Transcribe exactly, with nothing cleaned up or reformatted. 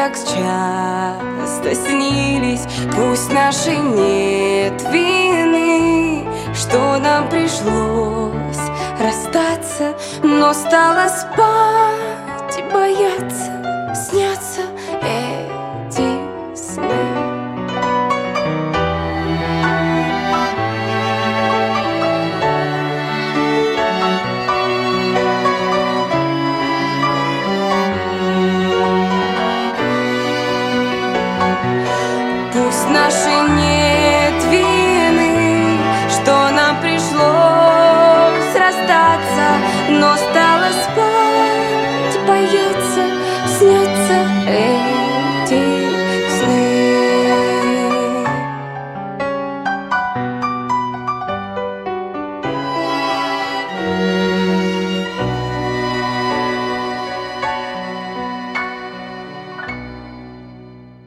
так часто снились. Пусть нашей нет вины, что нам пришлось расстаться, но стала спать и бояться снятся эти сны. Пусть наши не